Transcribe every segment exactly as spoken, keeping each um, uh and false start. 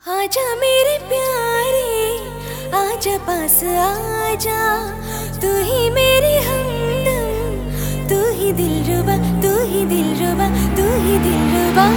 आजा मेरे प्यारे आजा पास आजा तू ही मेरी हमदम तू ही दिलरुबा तू ही दिलरुबा तू ही दिलरुबा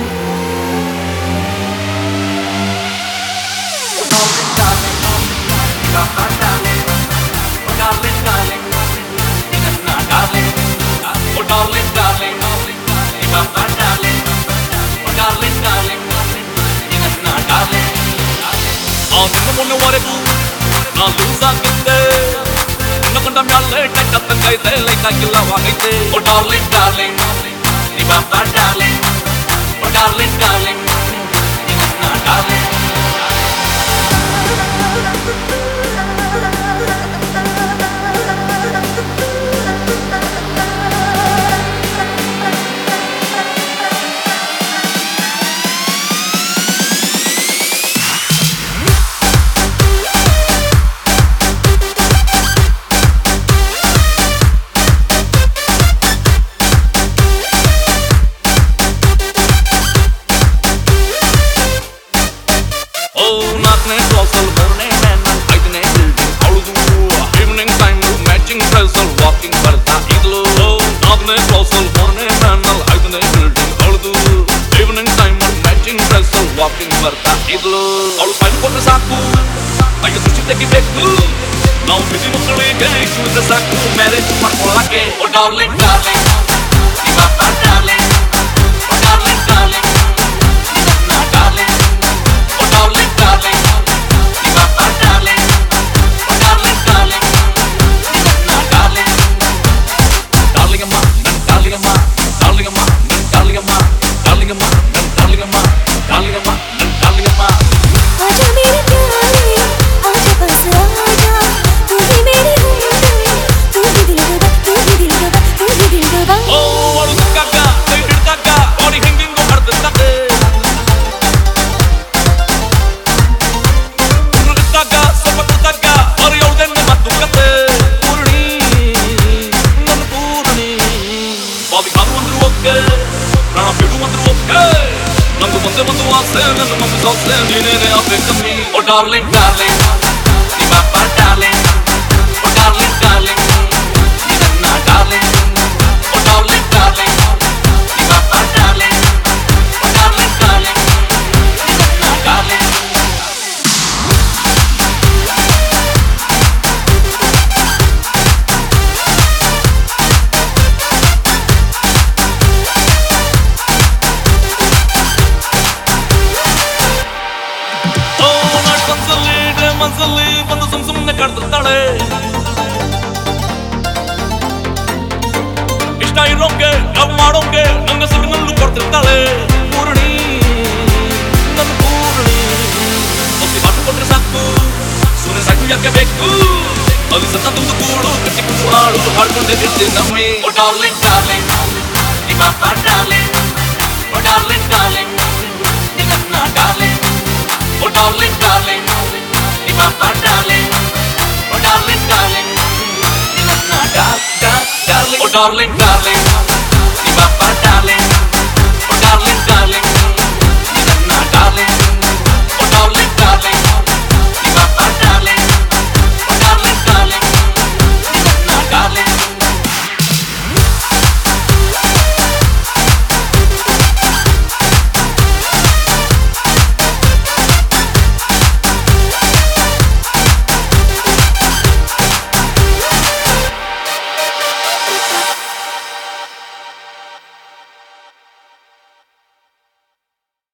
ವರೆಗೂ ನಾ ಲೂಸ್ ಆಗಿದ್ದೆ ಇನ್ನೊಂದ ಮ್ಯಾಲೆ ಟಕ್ಕ ತಂಗೈತೆ ಲೈಕ್ ಆಗಿಲ್ಲವಾಗೈತೆ ಓ ಡಾರ್ಲಿಂಗ್ ಡಾರ್ಲಿಂಗ್ ನೀ ಬಾಬಾ ಡಾರ್ಲಿಂಗ್ ಓ ಡಾರ್ಲಿಂಗ್ ಡಾರ್ಲಿಂಗ್ ನೀ ನನ್ನ darling walking barda idlo naadne closal morne manal aidne building aldu evening time matching dress walking barda idlo alu fine kotre saaku ayya sushi tegibeku now busy mukkalige shoes saaku marriage ಮಾಡ್ಕೊಳ್ಳಕ್ಕೆ oh darling darling ni papa darling oh darling darling ni ನನ್ನ darling oh darling darling ni papa darling oh darling darling आजा मेरे प्यारे आजा पास आजा तू ही मेरी हमदम तू ही दिलरुबा तू ही दिलरुबा तू ही दिलरुबा ओ अಳು ತಗ್ಗ ಕೈ ಹಿಡ್ದಾಗ ಬಾಡಿ ಹಿಂಗಿಂಗೋ ಹರ್ದಕ್ಕೆ ಉರುಳಿದಾಗ ಸ್ವಲ್ಪ ತಗ್ಗ ಅರಿಯೋದನ್ನ ಮತ್ತು ಕತೆ ಪೂರ್ಣಿ ನನ್ನ ಪೂರ್ಣಿ ಬಾಡಿ ಕಾದು ಅಂದ್ರು ಓಕೆ ಪ್ರಾಣ ಬಿಡು ಅಂದ್ರು ಓಕೆ ನಂದು ಮುಂದೆ ಒಂದು ಆಸೆ ನನ್ನ ಮಮ್ಮಿ ಸೊಸೆ ನೀನೇನೆ ಆಗ್ಬೇಕಮ್ಮಿ ಓ ಡಾರ್ಲಿಂಗ್ ಡಾರ್ಲಿಂಗ್ ನೀ ಬಾಬಾ ಡಾರ್ಲಿಂಗ್ ಓ ಡಾರ್ಲಿಂಗ್ ಡಾರ್ಲಿಂಗ್ ನೀ ನನ್ನ ಡಾರ್ಲಿಂಗ್ ಓ ಡಾರ್ಲಿಂಗ್ ಡಾರ್ಲಿಂಗ್ ನೀ ಬಾಬಾ ಡಾರ್ಲಿಂಗ್ ಓ ಡಾರ್ಲಿಂಗ್ ಡಾರ್ಲಿಂಗ್ ನೀ ನನ್ನ ಡಾರ್ಲಿಂಗ್ ಮನಸ್ಸಲ್ಲಿ ಬಂದು ಸುಮ್ ಸುಮ್ಮನೆ ಕಾಡ್ತಿರ್ತಾಳೆ ಇಷ್ಟ ಇರೋಂಗೆ ಲವ್ ಮಾಡೋಂಗೆ ನನ್ನ ಸಿಗ್ನಲ್ಲು ಕೊಡ್ತಿರ್ತಾಳೆ ಪೂರ್ಣಿ ನನ್ನ ಪೂರ್ಣಿ ಒತ್ತಿ ಮಾತು ಕೊಟ್ರೆ ಸಾಕು ಸುಮ್ಮನೆ ಸಾಕು ಯಾಕೆ ಬೇಕು ಅದು ಸತ್ತ ತುಂಬ ಕೂಡು ಕಟ್ಟಿ ಕೂಡು ಹಾಡು ಹಾಡ್ಕೊಂಡೆ ಇರ್ತೀನಿ ನಮ್ಮಿ ಓ ಡಾರ್ಲಿಂಗ್ ಡಾರ್ಲಿಂಗ್ ನೀ ಬಾಬಾ ಡಾರ್ಲಿಂಗ್ ಓ ಡಾರ್ಲಿಂಗ್ ಡಾರ್ಲಿಂಗ್ ನೀ ನನ್ನ darling oh darling darling Papa darling, oh darling, darling, ni nanna dar dar darling, oh darling, darling, ni papa darling, oh darling,